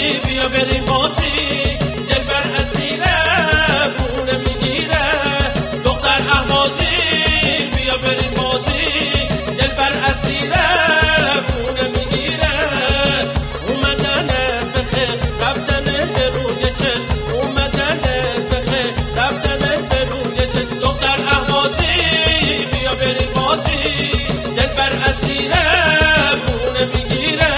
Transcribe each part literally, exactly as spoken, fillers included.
بیا بریم بازی دلبر اسیره بونه میگیره دختر اهوازی بیا بریم بازی دلبر اسیره بونه میگیره اومدن بخیر رفتن به روی چشم اومدن بخیر رفتن به روی چشم دختر اهوازی بیا بریم بازی دلبر اسیره بونه میگیره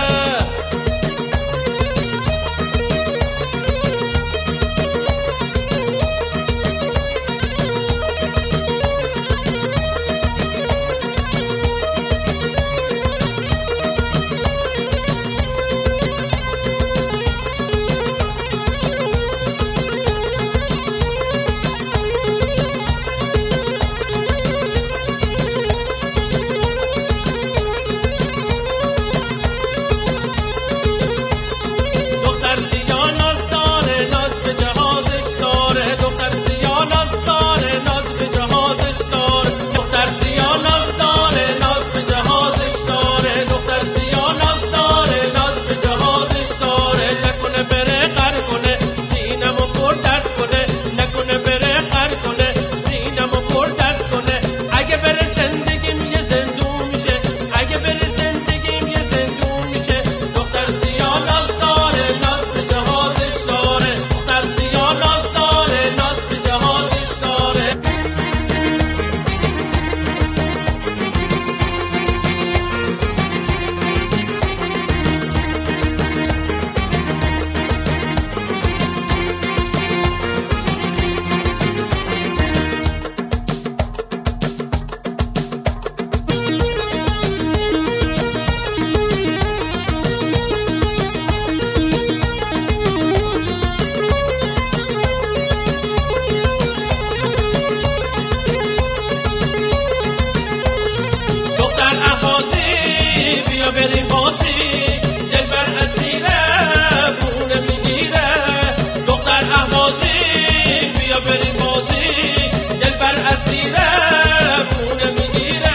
بیا بریم بازی دلبر اسیره بونه میگیره دختر اهوازی بیا بریم بازی دلبر اسیره بونه میگیره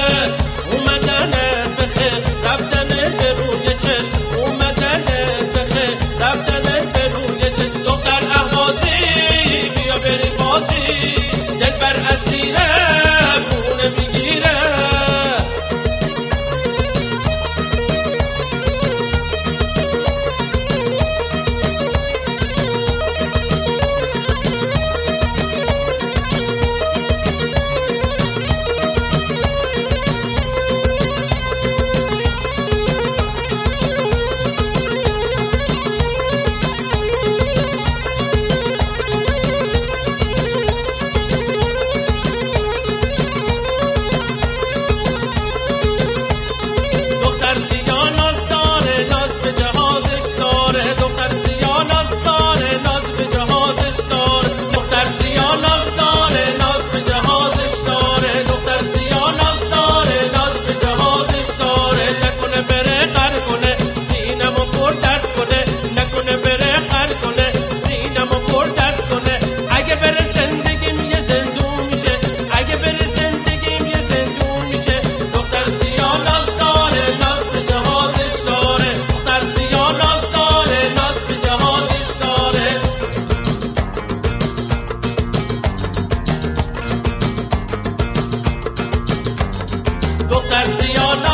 اومدن بخیر رفتن به روی چشم اومدن بخیر رفتن به روی چشم دختر اهوازی بیا بریم بازی دلبر اسیره بونه میگیره دختر سیاه